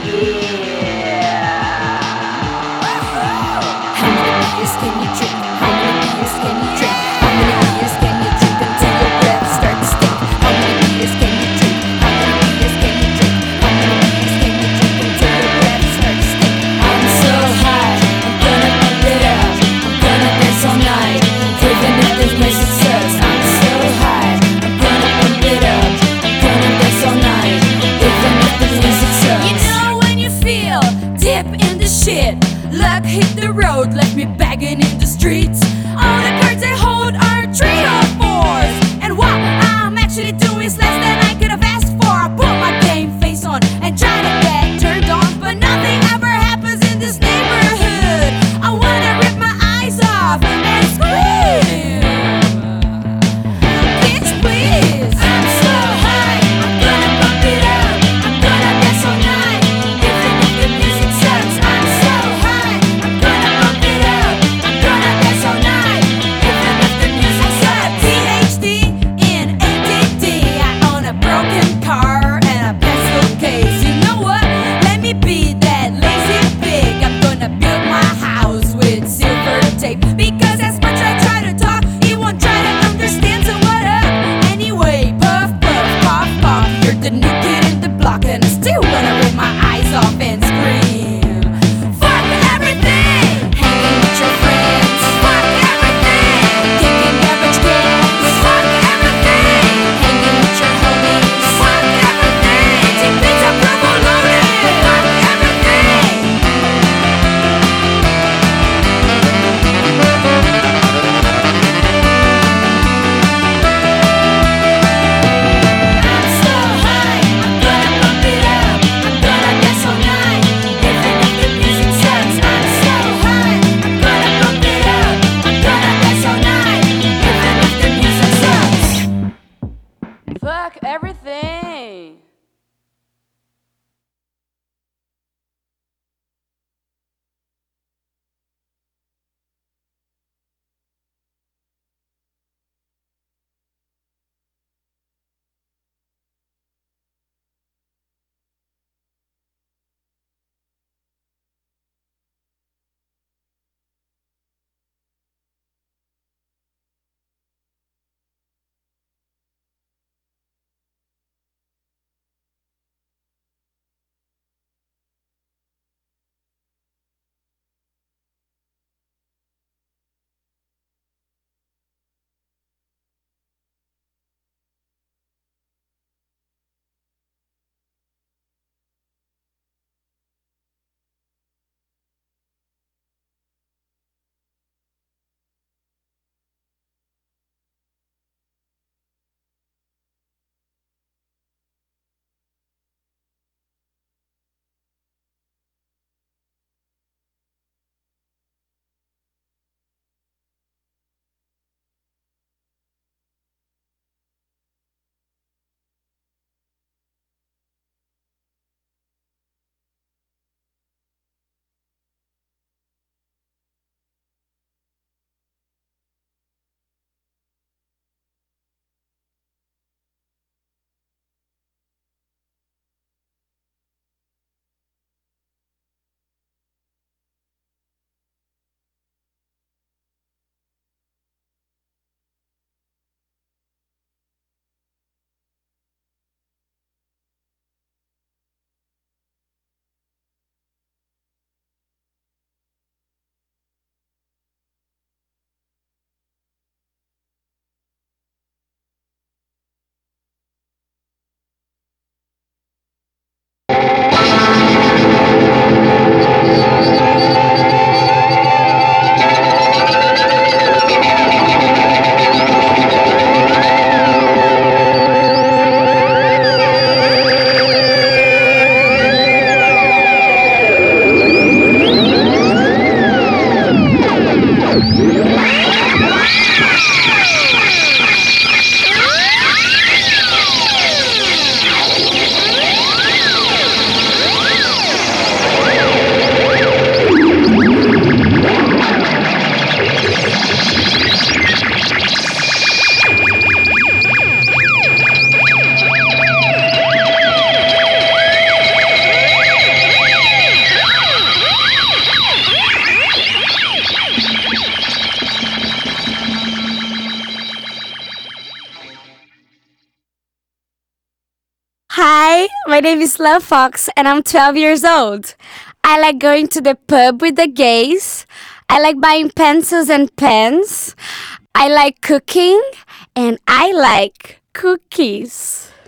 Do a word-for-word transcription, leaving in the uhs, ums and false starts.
How many beers can you drink? How many beers can you drink? How many beers can you drink until your breath starts to stink? How many beers can you drink? How many beers can you drink? How many beers can you drink until your breath starts to stink? I'm so high, I'm gonna pump it up. I'm gonna dance all night, even if this music sucks. I'm so high, I'm gonna pump it up. I'm gonna dance all night, even if the music sucks. You know when you feel deep in the shit, luck hit the road, left me begging in the streets. All the cards I hold are three or fours, and what I'm actually doing is less than I could have asked for. I put my game face on and try to get turned on, but nothing ever happens in this neighborhood. I wanna rip my eyes off and scream, bitch please. I'm so high, I'm gonna pump it up. I'm gonna dance all night, even if the music sucks. I'm so high, I'm gonna pump it up. I'm gonna dance all night, even if the music sucks. P H D in A D D, I own a broken car and a pencil case. You know what? Let me be that lazy pig. I'm gonna build my house with silver tape, because as much I try to talk, he won't try to understand. So what up? Anyway, puff puff, cough cough. You're the new kid in the block, and I still wanna rip my eyes off and scream, fuck everything. Hanging with your friends, fuck everything. Kicking garbage cans, fuck everything. Hanging with your homies, fuck everything. Eating pizza provolone, fuck everything. I'm so high, I'm My name is Love Fox and I'm twelve years old. I like going to the pub with the gays. I like buying pencils and pens. I like cooking and I like cookies.